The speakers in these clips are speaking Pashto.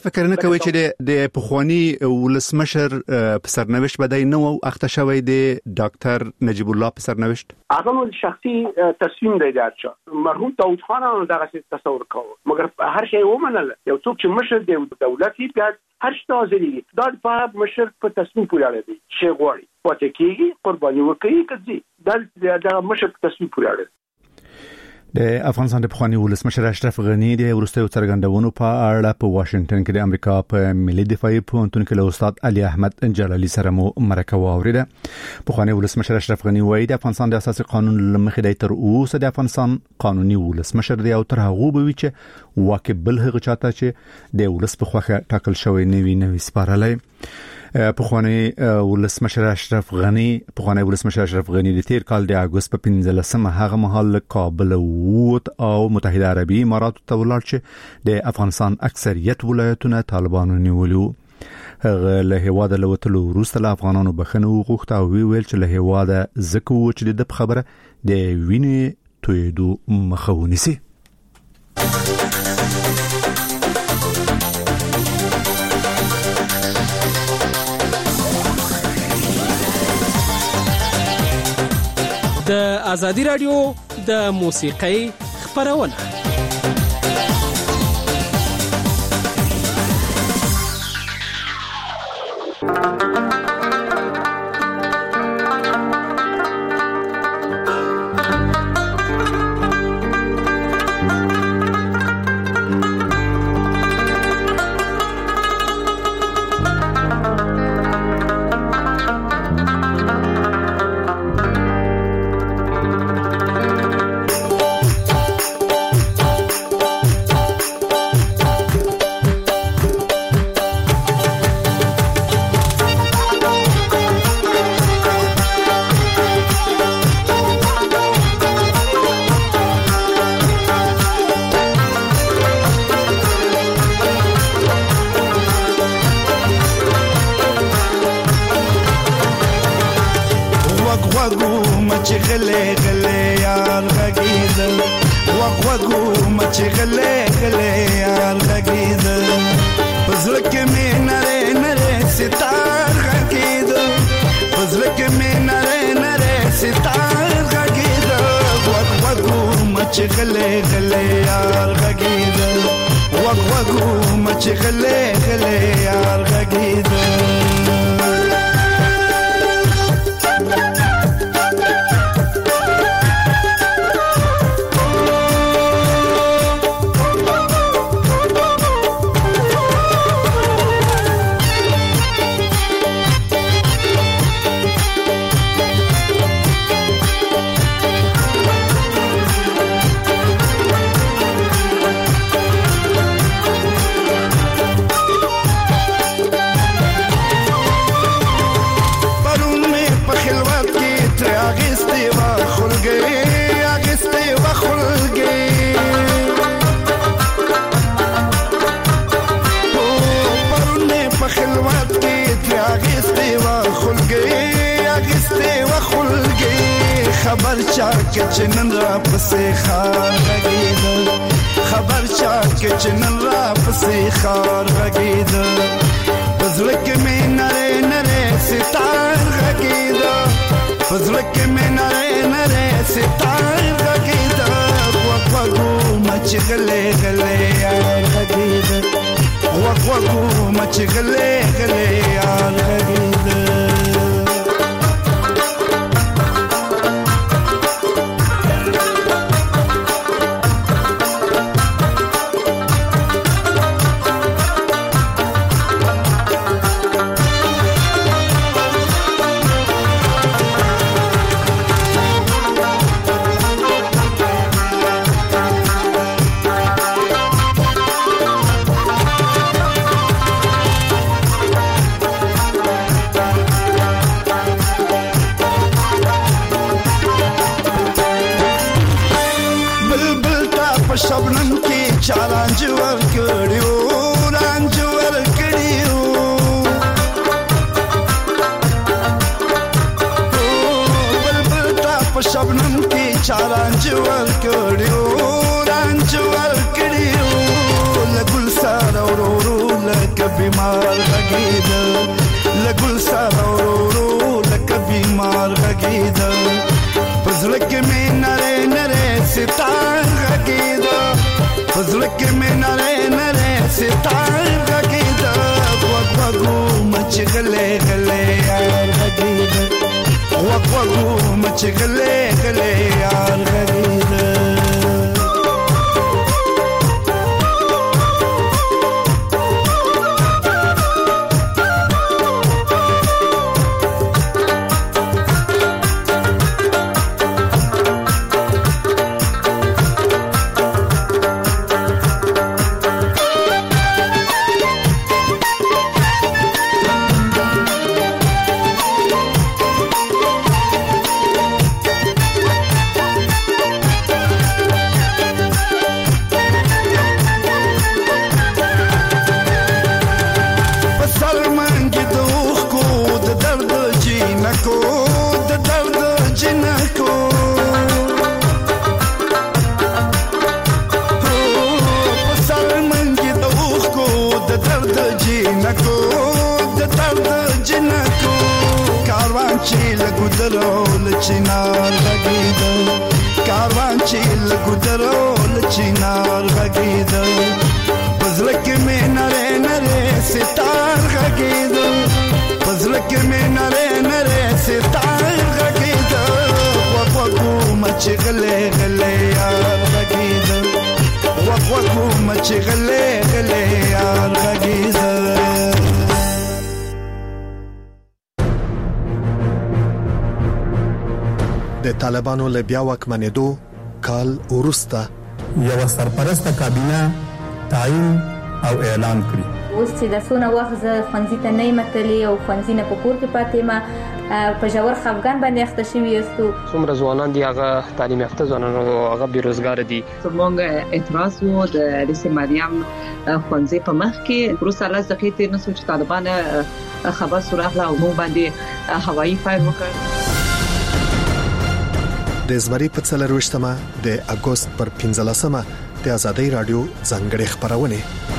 فکر نه کوي چې د پخوانی ولسمشر په سرنوشت بدای نو اخته شوی دی ډاکټر نجیب الله په سرنوشت هغه نو شخصي تصمیم دی چې مرحوم داود خان دغه تصور کوي مګر هر شی ومنل یو څوک چې مشر دی دولتي پیاټ هر څه ازلی دا په مشر په تصمیم پورې اړه دی شی غواړي پاتې کیږي قرباني ورکړي کړي دا مشر په تصمیم پورې اړه د افغانستان د پخوانی ولسمشر اشرف غنی د ورستیو څرګندونو په اړه په واشنگټن کې د امریکا په ملي دفاعي پوهنتون کې له استاد علي احمد جلالي سره مو مرکه واوریده. پخوانی ولسمشر اشرف غنی وایي د افغانستان د اساسي قانون لمخې د تر اوسه د افغانستان قانوني ولسمشر دی او تر هغه به وي چې واکه بل هغه چاته چې د ولس په خوخه ټاکل شوی نوي سپارلای. پخوانی ولسمشر اشرف غنی د تیر کال د اگست په 15مه هغه مهال کابل ووت او متحده عربی امارات ته ولاړ چې د افغانستان اکثریت ولایتونه طالبانو نیولو. هغه له هواده لوتلو وروسته له افغانانو بخښنه وغوښته او ویل چې له هواده زکه و چې د خبره د وینې تویدو مخه ونیسي. د ازادي رادیو د موسیقۍ خبرونه بیمار غږیده لګل سره ورو لکه بیمار غږیده پزړه کې مې نره نره ستار غږیده پزړه کې مې نره نره ستار غږیده وګو مچ غلې غلې یار غږیده وګو مچ غلې غلې یار غږیده چنار غږیده کاروان چې لګودرو لچنار غږیده پزړه کې مې نره نره ستار غږیده پزړه کې مې نره نره ستار غږیده وګو مچ غلې غلې یار غږیده وګو مچ غلې غلې یار غږیده د طالبانو له بیا واکمنېدو کال وروسته یو سرپرسته کابینه تعیین او اعلان کړی. اوس چې د څونه وخت ز خونځي ته نه متلي او خونځي نه په کور کې پاتې ما په جوړ خفګان باندې اخته شوی یستو. څومره ځوانان دي هغه تعلیم یافته ځوانان او هغه بیروزګار دي. زموږ اعتراض وو د رئیس مریم خونځي په مخ کې روسه لاس دقیقې نه سوچ طالبان خبر سره او مو باندې هوایي فایر وکړ. د زمري په 24مه د اگست پر 15مه د آزادۍ رادیو ځانګړي خبرونه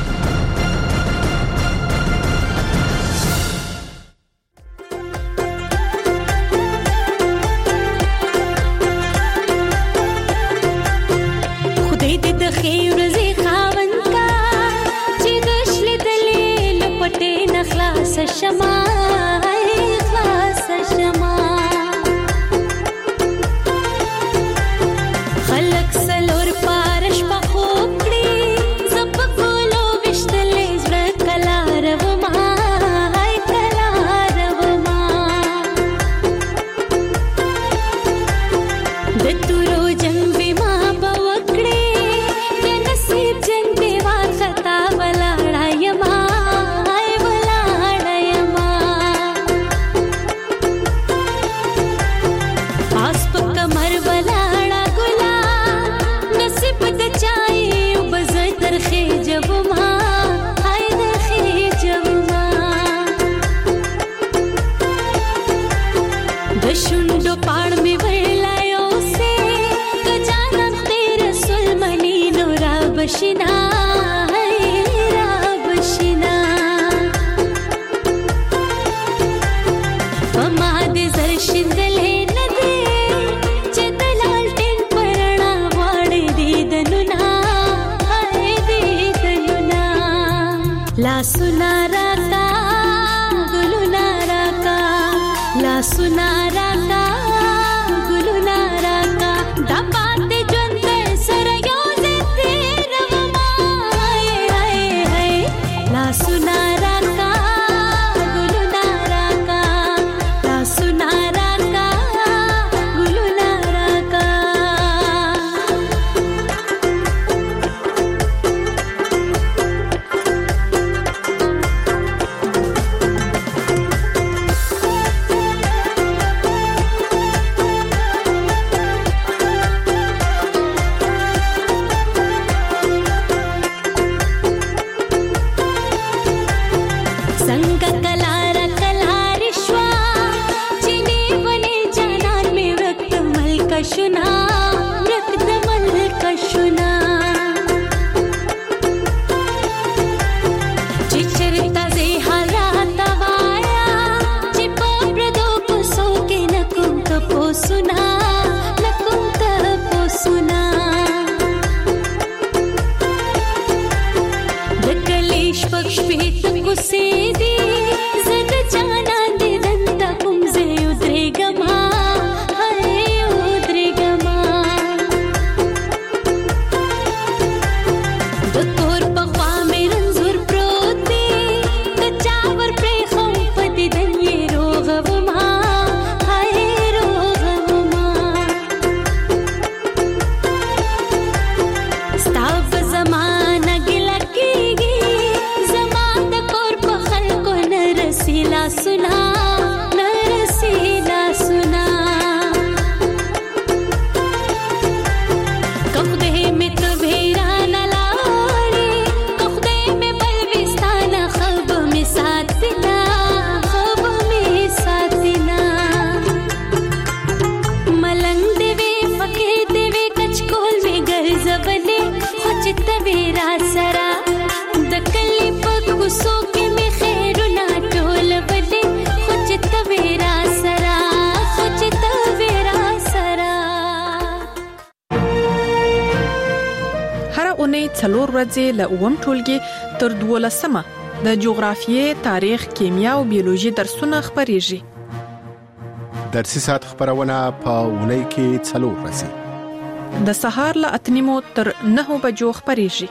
خدای دې د خیر زی خاوند کا چې دشل دلې لپټې نخلاص شمع خلاص شمع بشنا را بشنا پما دې زر شندلې نه دې چې دلال ټین پرنا وړې دې دنونا دې دنونا لا سنا راکا ګلونا راکا لا سنا راکا ګلونا راکا دا پاتې ژوند سره یو सुना राका गुलु नाराका ला सुना राका गुलु नाराका चिचरता شپې ته کوسې دي زه د جانان د دنده کوم ځای ودرېږمه هی ودرېږمه د کور په خوا مې رنځور پروت دی د چا ور پرېښم په دیدن یې روغومه هی روغومه ستا په زمانه ګیله کېږي زما د کور په خلکو نه رسي لاسونه نه رسي لاسونه که خدای مې ته ویرانه لاړې که خدای مې بل ویستانه ښه به مې ساتینه ښه به مې ساتینه ملنګ دې وې فقیر دې وې کچکول مې ګرځولې خو چې ته وې راسره د کلي په کوڅو کې مې خیرونه ټولولې خو چې ته وې راسره خو چې ته وې راسره هر اونۍ 4 ورځې له اووم ټولګي تر 12مه د جغرافیې، تاریخ، کیمیا او بیولوژي درسونه خپرېږي. درسي ساعت خبرونه په اونۍ کې 4 ورځې د سهار له 8:30 تر 9 بجو خپرېږي.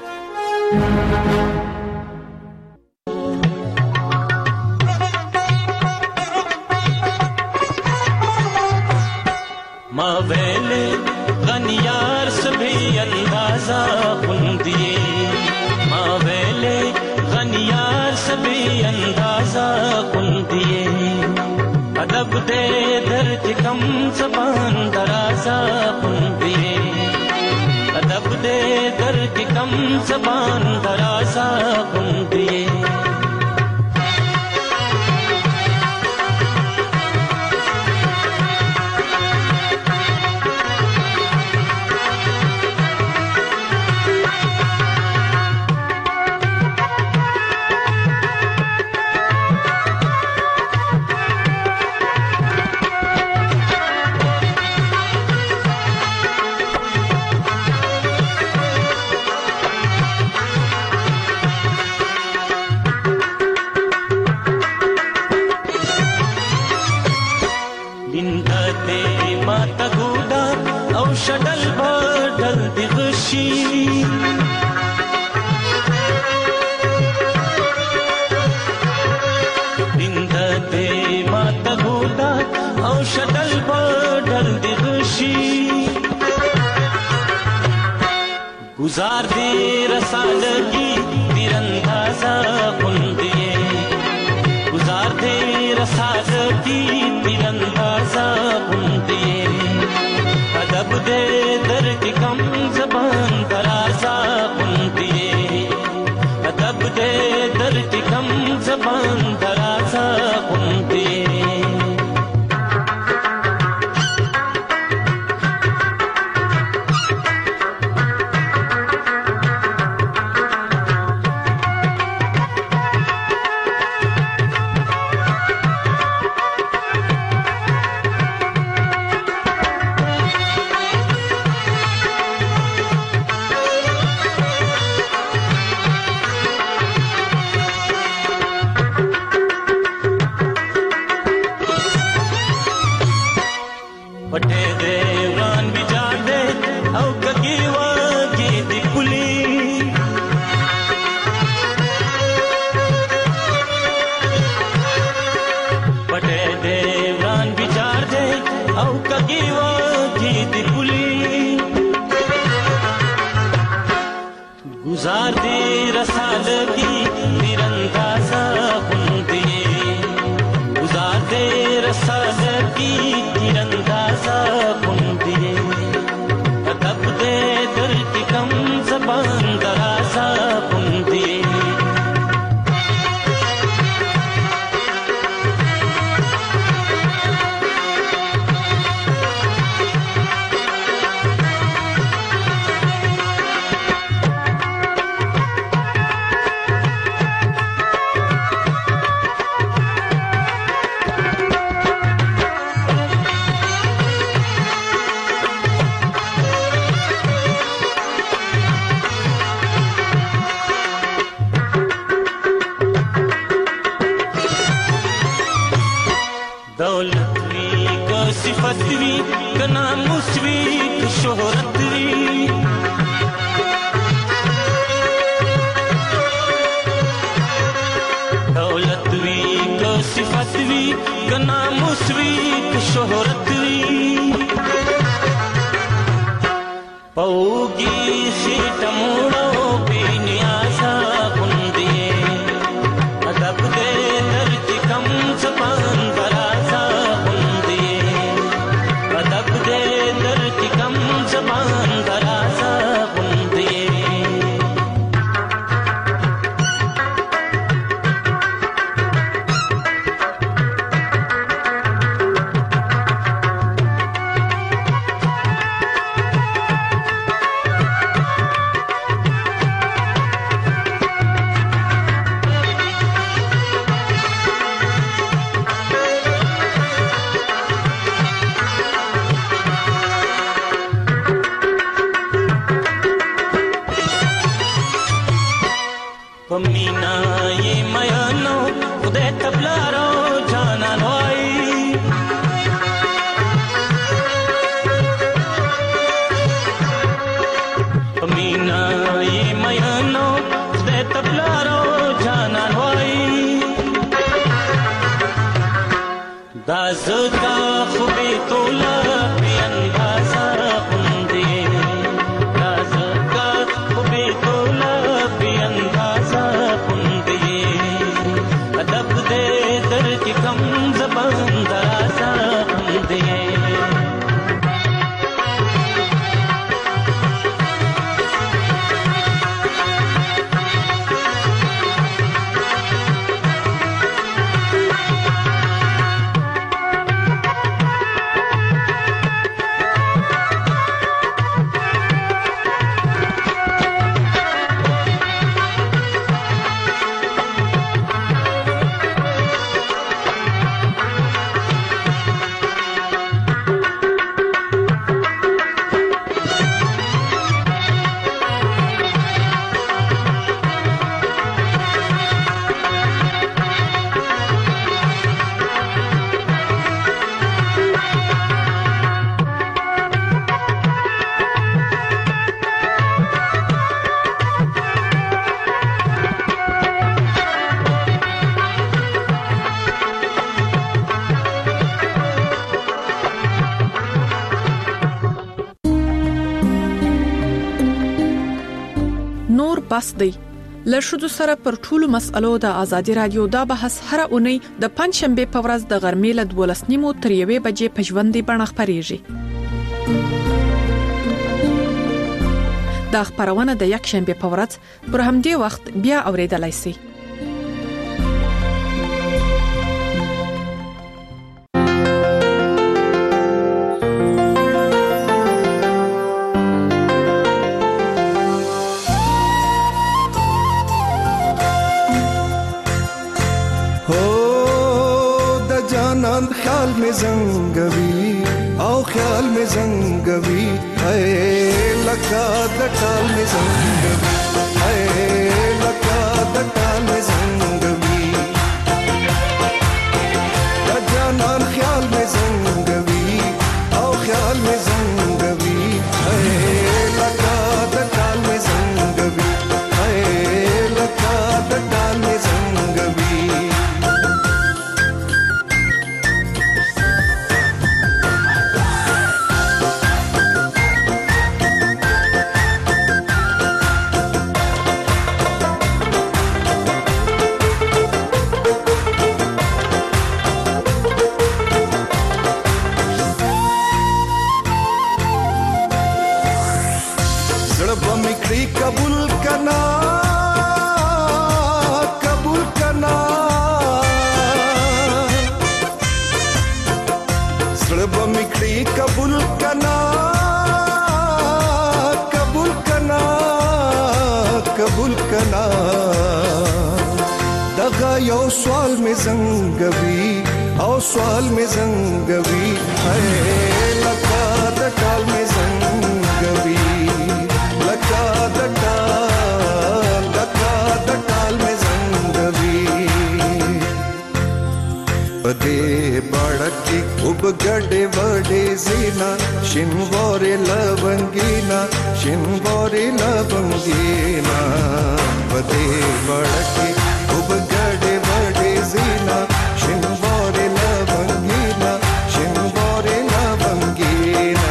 ما ویلے غنیار سبھی اندازہ خوندیے ما ویلے غنیار سبھی اندازہ خوندیے ادب دے درد کم زبان درازہ خوندیے ادب دے درد کم زبان درازہ خوندیے شدل بدل دی غشی دند دے مات گودا او شدل بدل دی غشی گزار دی رسالگی تیراندازہ خوندیے گزار دی رسالگی تیراندازہ خوندیے ادب دے درد کم زبان درازہ خوندیے ادب دے درد کم زبان درازہ خوندیے گزار دی رسالگی تیراندازہ خوندیے گزار دی رسالگی تیراندازہ خوندیے ادب دے درد کم زبان درازہ خوندیے صفت وی کنا مسوی شهرت وی دولت وی کو صفت وی کنا مسوی شهرت وی پوگی خیٹ موڑو بینیا سا کندیے ادب دے درد کم زبان براسا کندیے ادب دے درد کم زبان براسا کندیے پمینا یہ میانو خدے تبلارو جانا نوائی پمینا یہ میانو خدے تبلارو جانا نوائی دازتا خوبی تولا بی اندازا خندی دازتا خوبی تولا بی اندازا ادب دے درد کم زبان درازا دے بس دی له شذو سره پر ټولو مسألو د ازادي رادیو دا بحث هر اونۍ د پنځشنبه په ورځ د غرمې له 12:30 تر 1 بجې په ژوندۍ بڼه خپرېږي. دا خبرونه د یک شنبه په ورځ پر همدې وخت بیا اوریدلای شئ. خیال میں زنگوی او خیال میں زنگوی اے لکا دٹال میں زنگوی اے لکا دٹال میں زنگوی جانان خیال میں زنگوی او خیال میں زنگوی اے لکا دٹال میں زنگوی اے لکا دٹال میں زنگوی قبول کرنا قبول کرنا سڑب مکڑی قبول کرنا قبول کرنا قبول کرنا دغه یو سوال می زنګوي او سوال می زنګوي اے لکه د ټال می زنګوي لکه د ټال می زنګوي پدې بڑکی وګ गडे वडे जीना शिनवारे लवंगीना शिनवारे लवंगीना बदे बड़के खूब गडे वडे जीना शिनवारे लवंगीना शिनवारे लवंगीना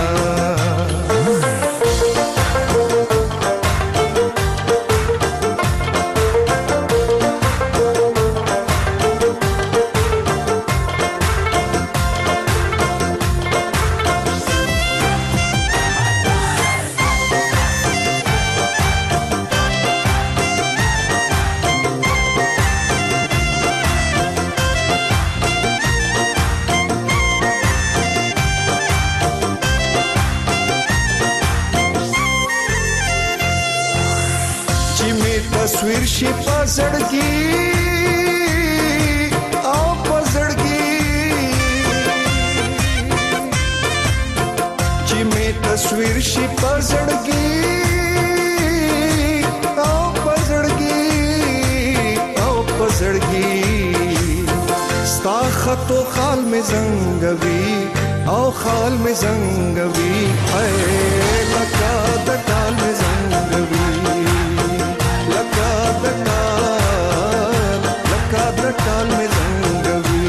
तस्वीर शी पसड़गी आओ पसड़गी जी में तस्वीर शी पसड़गी आओ पसड़गी आओ पसड़गी स्ता खतो खाल में जंगवी आओ खाल में जंगवी है लगा दटाल में जंगवी लका में जंगवी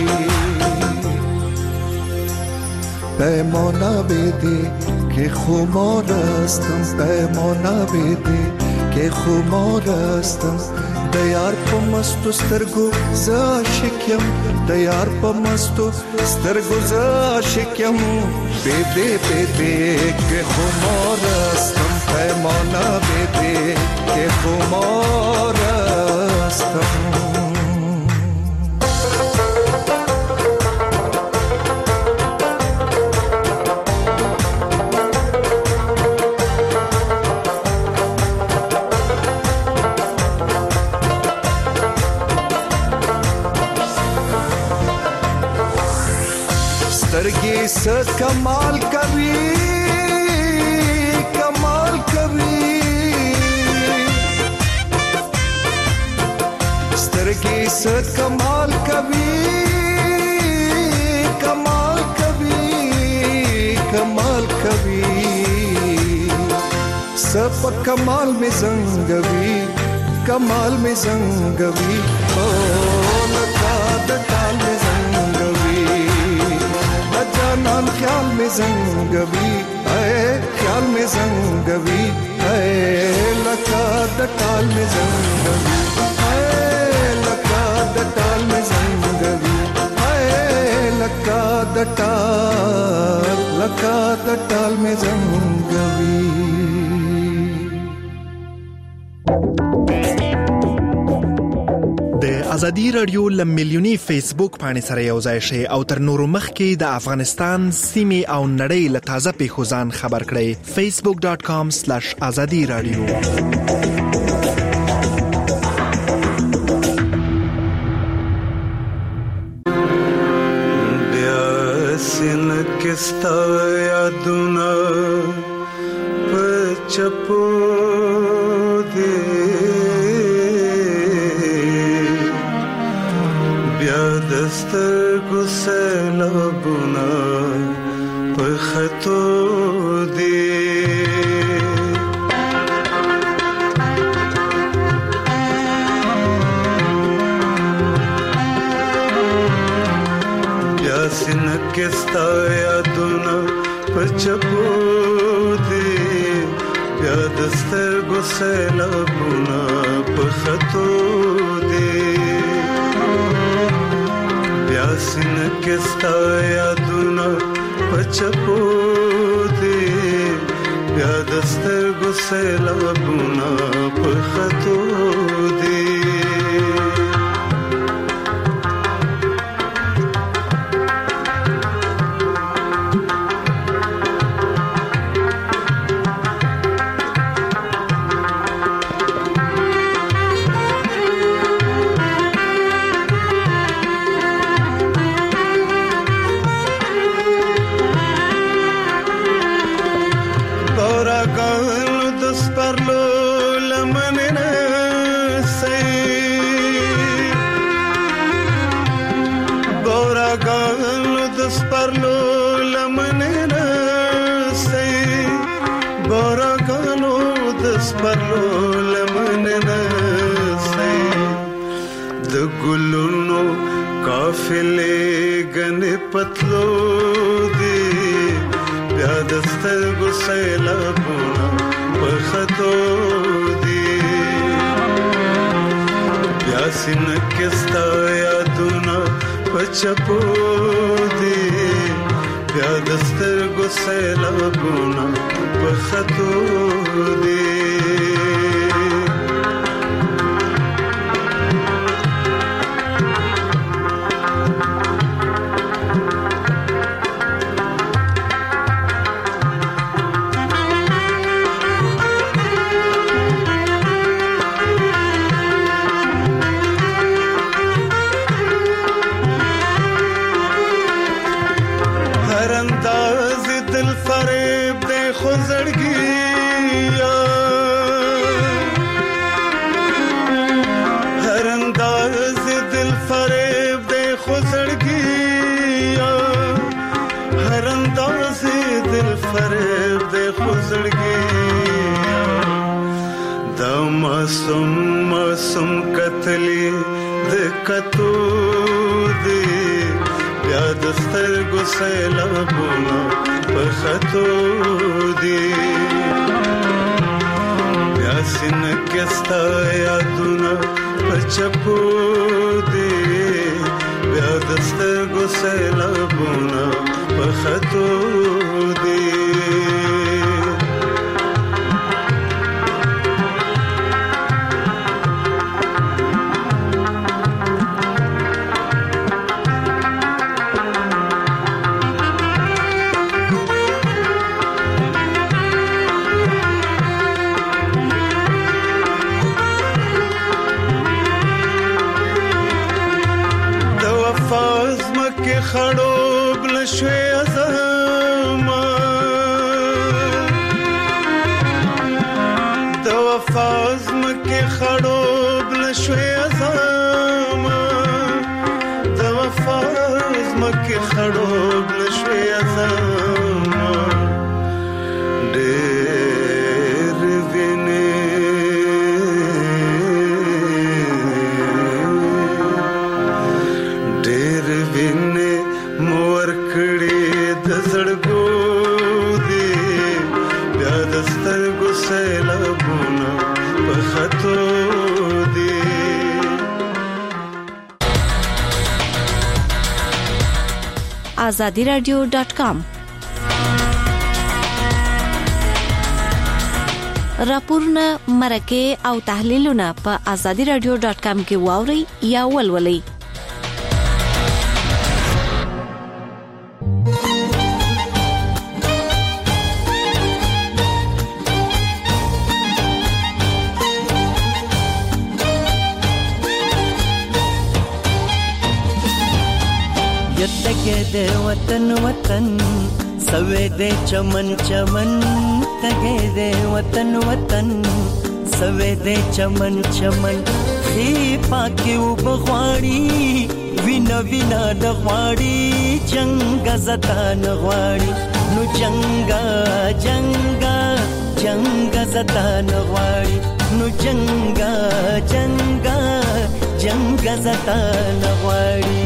पैमाना बेदे के खुमारस्तम पैमाना बेदे के खुमारस्तम दयार पमस्तु स्तरगु जाशिक्यम दयार पमस्तु स्तरगु जाशिक्यम बेदे बेदे के खुमारस्तम पैमाना बेदे के खुमारस्तम स्तरगे स कमाल कवि कमाल कवि स्तरगे स कमाल कवि कमाल कवि कमाल कवि सब कमाल में जंगवी कमाल में जंगवी ओ लगा दटाल में जंगवी जानन ख्याल में जंगवी है ख्याल में जंगवी है लका दटाल में जंगवी है लका दटाल में जंगवी है लका दटाल में जंगवी د ازادي رادیو لملیونی فیسبوک باندې سره یو ځای شي او تر نورو مخکې د افغانستان سیمې او نړۍ له تازه پیښو ځان خبر کړئ facebook.com/azadi radio bya sin kista yaduna pachapo de दस्तर गुसलबुना पखतो दे यासिन किस्ता यादुना पचपो दे या दस्तर गुसलबुना पखतो दे यासिन किस्ता यादुना पचपो दे या दस्तर गुसलबुना पखतो दे Parlo سپرلو لمن نسي د ګلونو قافلې غنې پتلو دي بیا د سترګو سیلابونه په خطو دي بیا سینه کې ستا یادونه په چپو دي بیا د سترګو سیلابونه په خطو دي मासूम कतली د کتو دی بیا د سترګو سیلابونه په خطو دی بیا سینه کې ستا یادونه په چپو دی بیا د سترګو سیلابونه په خطو دی خړوب لشوي ازما د وفاز مکه خړوب لشوي ازما د وفاز مکه خړوب لشوي ازما ډېر ویني ډېر ویني مور کړي د زړګو دی بیا د سترګو سیلابونه په خطو دی azadiradio.com راپورونه مرکه او تحلیلونه په azadiradio.com کې واوري یا ولولئ دے وطن وطن سوے دے چمن چمن تگے دے وطن وطن سوے دے چمن چمن خی پاکی و بغواړي وینا وینا دغواړي جنگ زتا نغواړي نو جنگا جنگا جنگ زتا نغواړي نو جنگا جنگا جنگ زتا نغواړي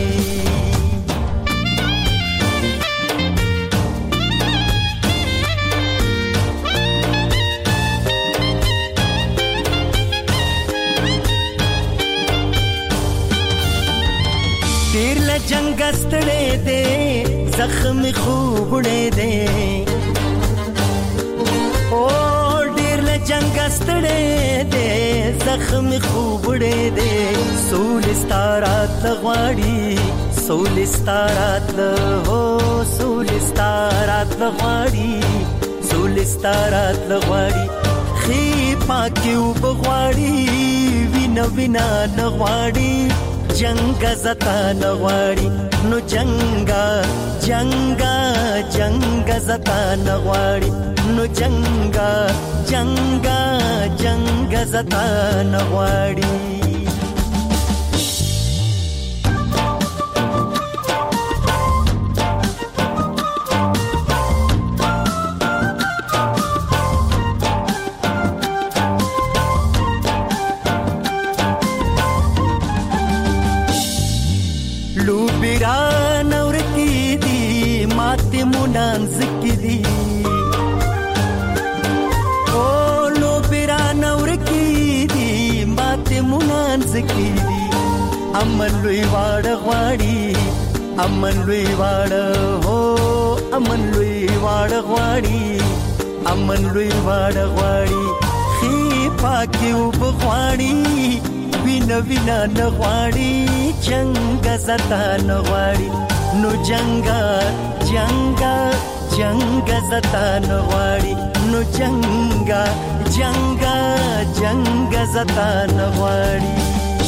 जंग ستړې دې زخم خوبړې دې او ډېر له جنگ ستړې دې زخم خوبړې دې سول ستارات لغواړي سول ستارات هو سول ستارات لغواړي سول ستارات لغواړي خي پاکي وبغواړي وینا وینا لغواړي जंग زتا نغواړي نو جنگا جنگا جنگ زتا نغواړي نو جنگا جنگا جنگ زتا نغواړي مونان زکری او لو بیران ورکی دی ماته مونان زکری امن لوی واړ غواړي امن لوی واړ هو امن لوی واړ غواړي امن لوی واړ غواړي خي پاکیو بغواړي وینا وینا نغواړي جنگ زتا نغواړي نو جنگا جنگا جنگ زتا نغواړي نو جنگا جنگا جنگ زتا نغواړي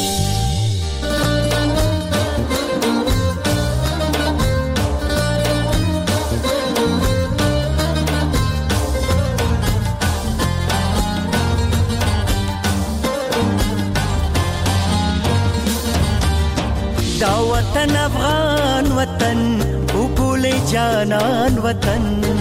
دا وطن افغان وطن وګول جانان وطن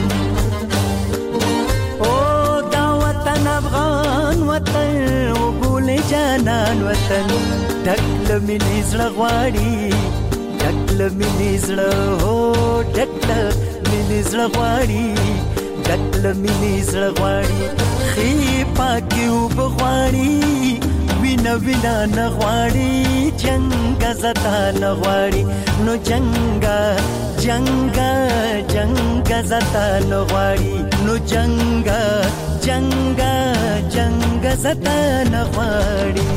او دا وطن افغان وطن وګول جانان وطن ډکل مینې زړه غواړي ډکل مینې زړه هو ډکل مینې زړه غواړي ډکل مینې زړه غواړي خي پاکي وبغواړي وینا وینا نغواړي جنگ زتا نغواړي نو جنگا جنگا جنگ زتا نغواړي نو جنگا جنگا جنگ زتا نغواړي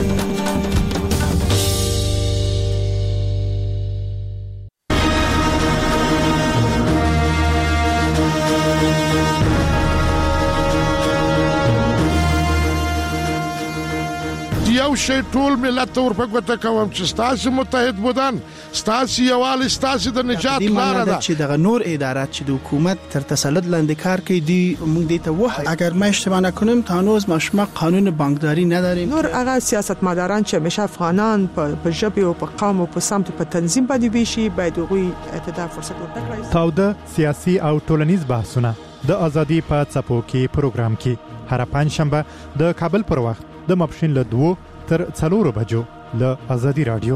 یو شی ټول ملت ته ورپګوته کوم چې ستاسو متحد بودن ستاسو یوال ستاسو د نجات لار ده چې دغه نور ادارات چې د حکومت تر تسلط لاندې کار کوي دی موږ دې ته وایي اگر ما اشتباه نکنم تا هنوز ما شما قانون بانکداری نداریم نور هغه سیاستمداران چې همیشه افغانان په ژبه او په قوم او په سمت په تنظیم باندې ویشي باید غوي اعتدال فرصت ورکړي تاوده سیاسي او ټولنیز بحثونه د ازادي په څپو کې پروګرام کې هر پنځشنبه د کابل پر وخت د ماپښین له 2 تر 4 بجو له ازادي رادیو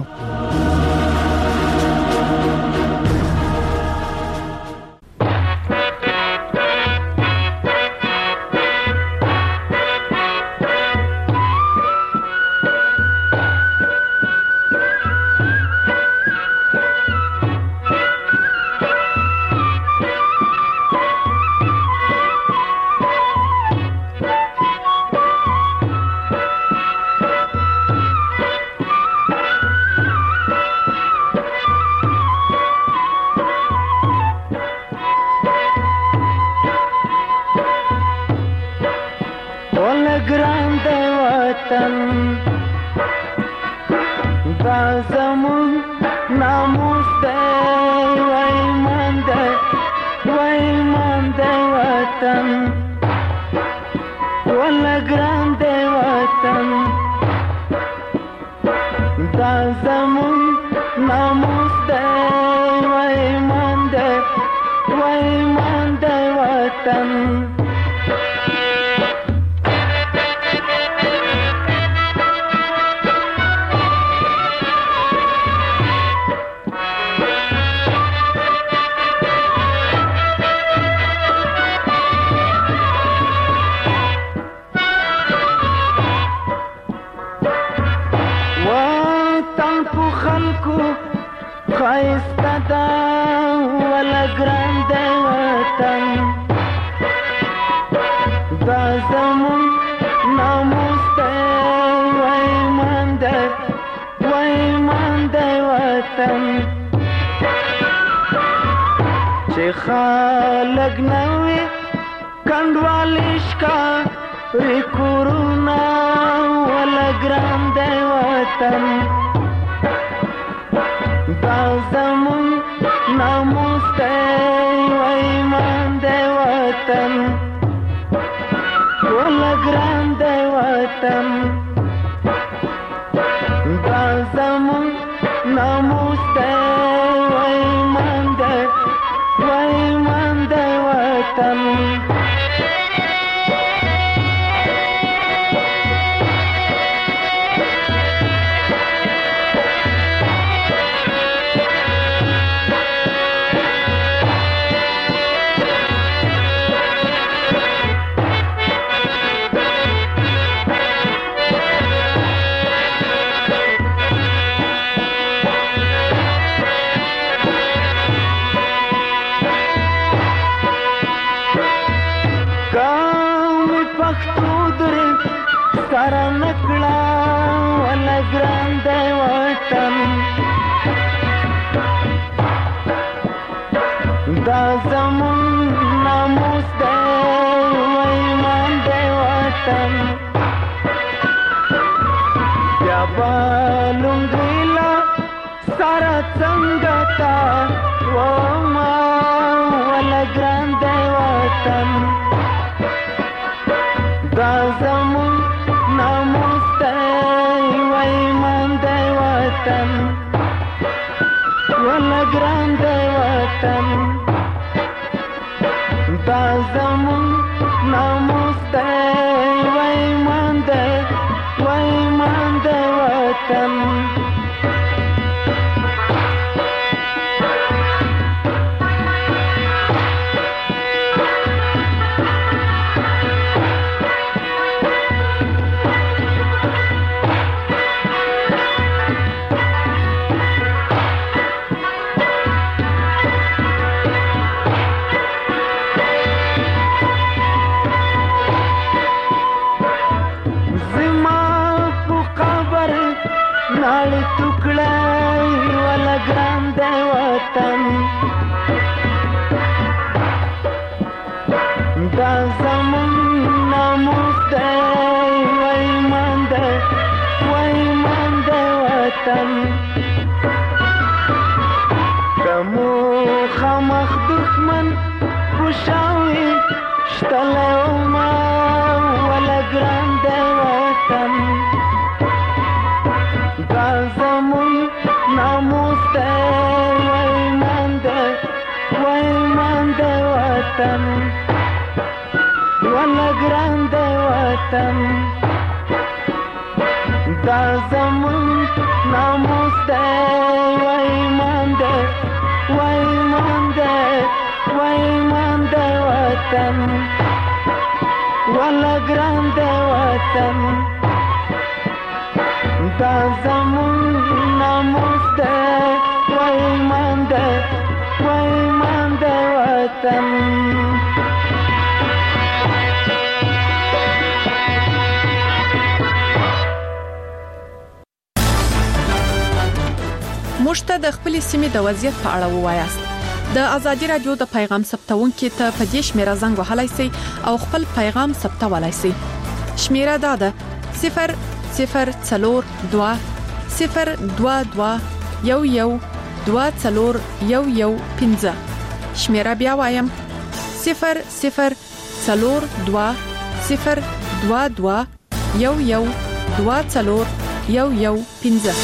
خالق نوې کندوالش کا ریکورونا ولا ګرام دی وطن دا زمون ناموس دی وایمان دی وطن ولا ګرام دی وطن دا زمون ناموس دی وایمان دی وایمان دی وطن دا زمون ناموس دی و ایمان دی وطن بیا به لونګیلا سره څنګه تا وما ولا ګران دی وطن دا زمون ناموس دی و ایمان دی وطن ولا ګران دی وطن دا زمون ناموس دی و ایمان دی وطن ناړې ټوکړه ولا ګران دی وطن دا زمون ناموس دی و ایمان دی وطن که مو خامخ دښمن خوشاوي شتلی وما ولا ګران دی وطن دا زمون ناموس دی و ایمان دی وطن ولا ګران دی وطن دا زمون ناموس دی و ایمان دی وطن ولا ګران دی وطن دا زمون ناموس دی و ایمان دی وطن موږ ته د خپل سیمې د وضعیت په اړه ووایاست. د ازادي رادیو د پیغام ثبتونکو ته په دې شمیره زنګ وهلای شئ او خپل پیغام ثبتولای شئ. شمیره دا ده 002 022 11 شمیره بیا وایم 002 022 11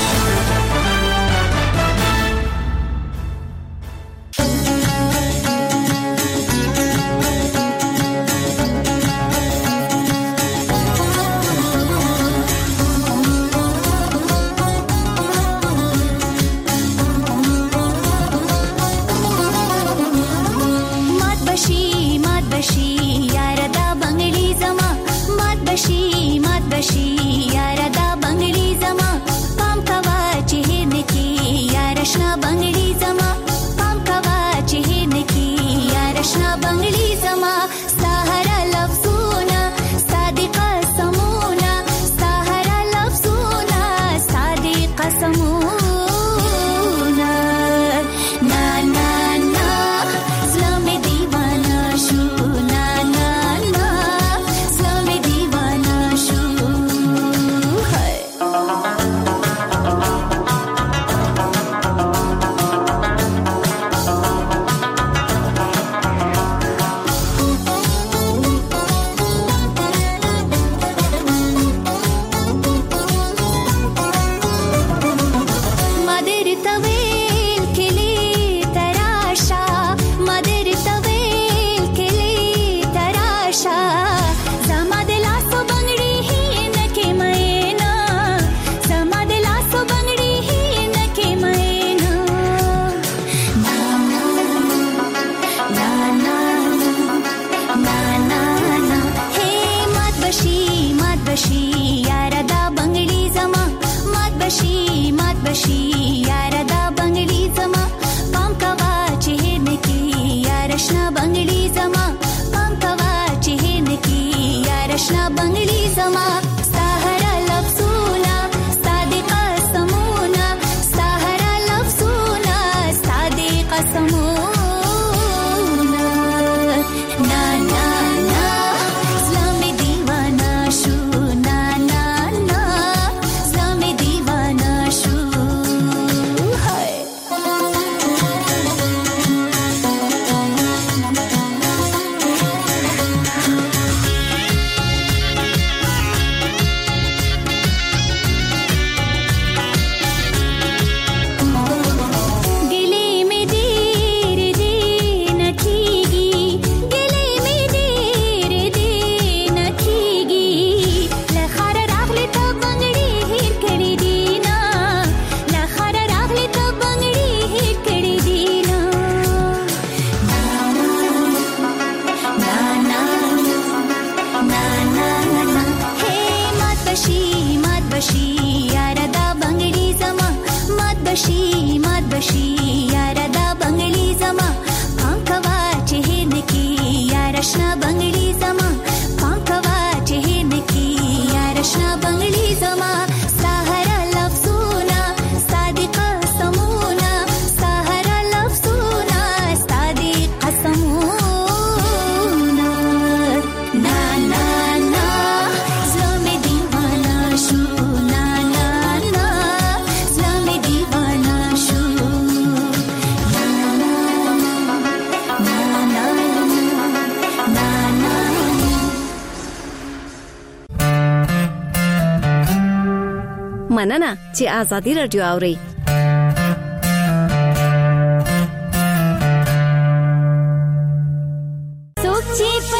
مننه چې آزادي رادیو اوري. سوچ